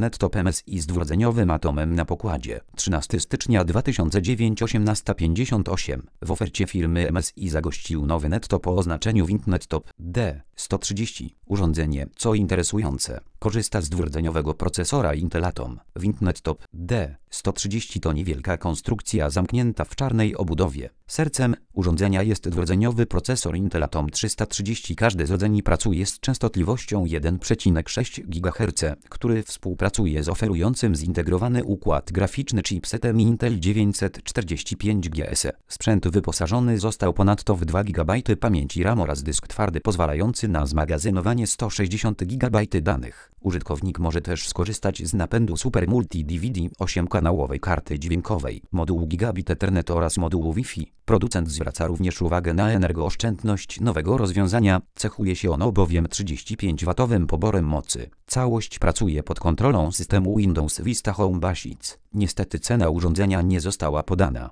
Nettop MSI z dwurdzeniowym atomem na pokładzie. 13 stycznia 2009 18:58. W ofercie firmy MSI zagościł nowy Nettop o oznaczeniu Wind Nettop D130. Urządzenie, co interesujące, korzysta z dwurdzeniowego procesora Intel Atom. Wind Nettop D130 to niewielka konstrukcja zamknięta w czarnej obudowie. Sercem urządzenia jest dwurdzeniowy procesor Intel Atom 330. Każdy z rdzeni pracuje z częstotliwością 1,6 GHz, który współpracuje z oferującym zintegrowany układ graficzny chipsetem Intel 945GS. Sprzęt wyposażony został ponadto w 2 GB pamięci RAM oraz dysk twardy pozwalający na zmagazynowanie 160 GB danych. Użytkownik może też skorzystać z napędu Super Multi DVD 8-kanałowej karty dźwiękowej, modułu Gigabit Ethernet oraz modułu Wi-Fi. Producent zwraca również uwagę na energooszczędność nowego rozwiązania. Cechuje się ono bowiem 35W poborem mocy. Całość pracuje pod kontrolą systemu Windows Vista Home Basic. Niestety cena urządzenia nie została podana.